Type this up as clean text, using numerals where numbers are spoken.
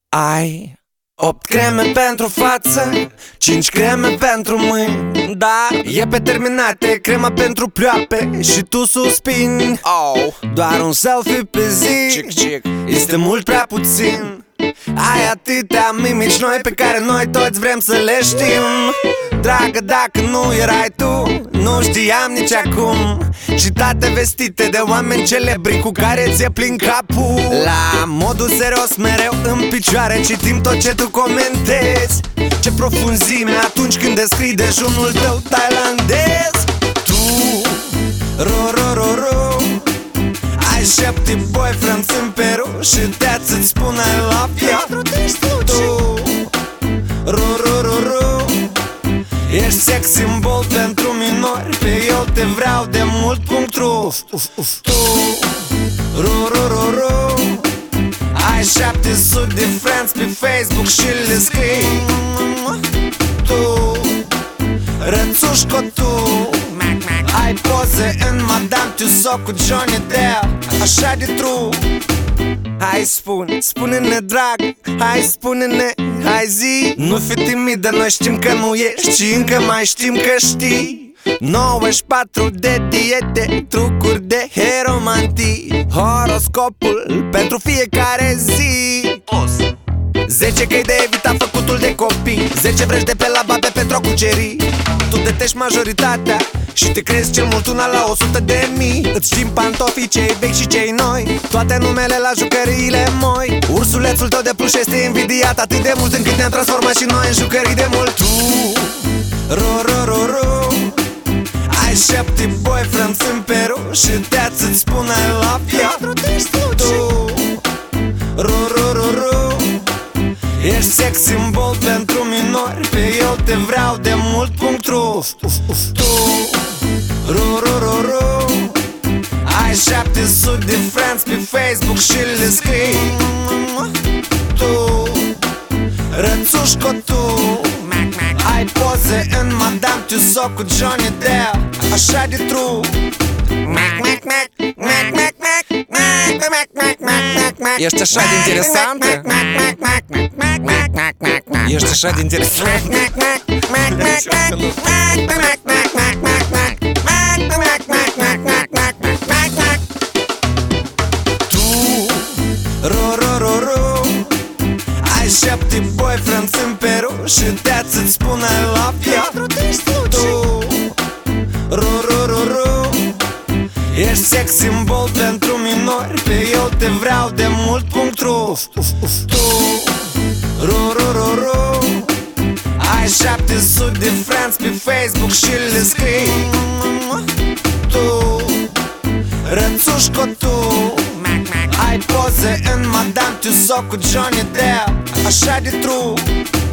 Ai 8 creme pentru față, 5 creme pentru mâini. Da, e pe terminate crema pentru ploape și tu suspini. Doar un selfie pe zi este mult prea puțin. Ai atâtea mimici noi pe care noi toți vrem să le știm. Dragă, dacă nu erai tu, nu știam nici acum. Și toate vestite de oameni celebri cu care ți-e plin capul. La modul serios mereu în picioare citim tot ce tu comentezi. Ce profunzime atunci când descrii dejunul tău thailandez. Tu, ro-ro-ro-ro, ai 7 boyfriends în Peru și te-ați îți spune I love you. Tu, ro-ro-ro-ro, ești sex symbol pentru minori, pe eu te vreau de mult .ru. Tu, ro-ro-ro-ro, ai 700 de friends pe Facebook și le scrii. Tu, rățușco, tu, ai poze în Madame Tussauds cu Johnny Depp, așa de true. Hai spune-ne drag, hai spune-ne, hai zi. Nu fi timidă, noi știm că nu ești și încă mai știm că știi. 94 de diete, trucuri de heromantii, horoscopul pentru fiecare zi. 10 căi de evitat făcutul de copii, 10 vrăji de pe la babe pentru a cuceri. Tu detești majoritatea și te crezi cel mult una la 100.000. Îți schimbi pantofii cei vechi și cei noi, toate numele la jucăriile moi. Ursulețul tău de pluș este invidiat atât de mult încât ne-am transformat și noi în jucării de mult. Tu, ro-ro-ro-ro, ai 7 boyfriends în Peru și te-ați îți spune I love you. Tu, ro-ro-ro-ro, ești sex symbol pentru minori, pe eu te vreau de mult .ru. Tu, ro-ro-ro-ro, ai 700 de friends pe Facebook și le scrii. Tu, rățușco, tu, ai poze în Madame Tussauds cu Johnny Depp, așa de true. Ești așa de interesantă? Ești așa de interesantă? Tu, ro-ro-ro-ro, ai 7 boyfriends în Peru și te-ați îți spune I love you. Tu, ro-ro-ro-ro, ești sex symbol pentru minori, pe eu te vreau de mult .ru. Tu, ro-ro-ro-ro, ai 700 de friends pe Facebook și le scrii. Tu, rățușco, tu, ai poze în Madame Tussauds cu Johnny Depp, așa de true.